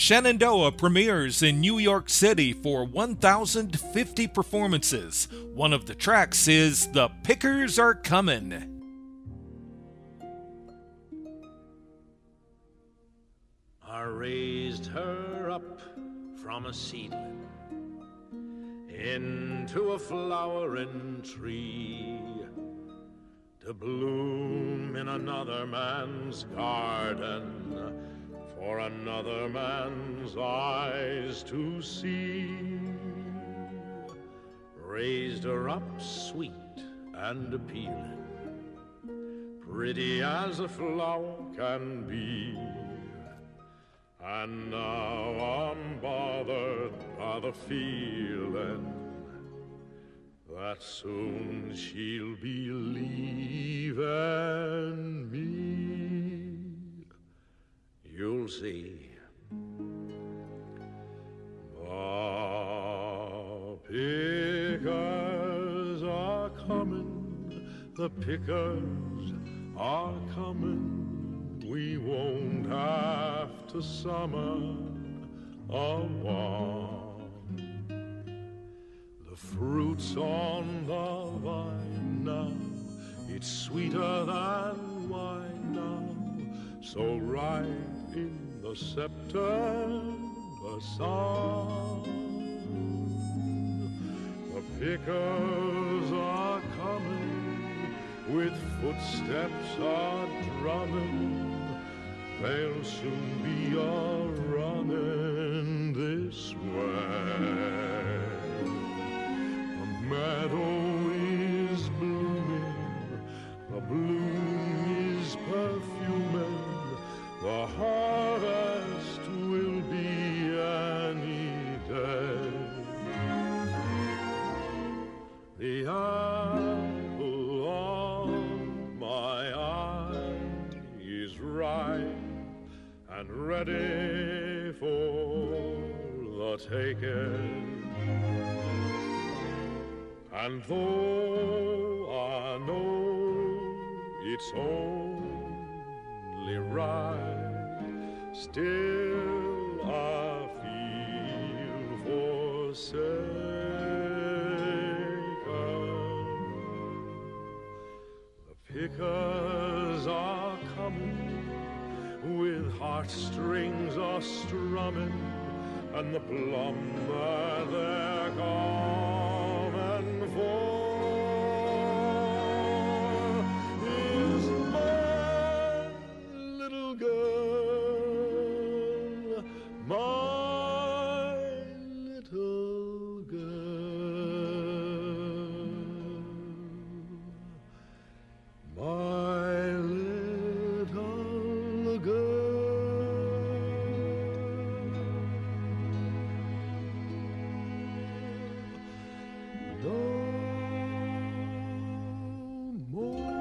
Shenandoah premieres in New York City for 1,050 performances. One of the tracks is The Pickers Are Comin'. I raised her up from a seedling into a flowering tree to bloom in another man's garden for another man's eyes to see. Raised her up sweet and appealing, pretty as a flower can be. And now I'm bothered by the feeling that soon she'll be leaving me. You'll see. The pickers are coming, the pickers are coming. We won't have to summer a one. The fruit's on the vine now, it's sweeter than wine now. So right in the September sun, the pickers are coming with footsteps are drumming. They'll soon be a-running this way. The meadow is blooming, the bloom is perfuming, the harvest will be any day. The apple of my eye is ripe and ready for the taking. And though I know it's only right, still I feel forsaken. The pickers are coming with heartstrings are strumming, and the plumber they're coming for is my little girl, my little girl, my little girl. No more.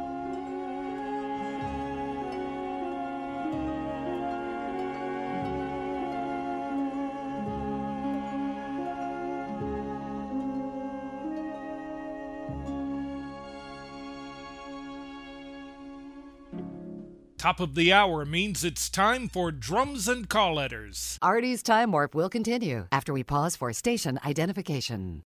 Top of the hour means it's time for Drums and Call Letters. Artie's Time Warp will continue after we pause for station identification.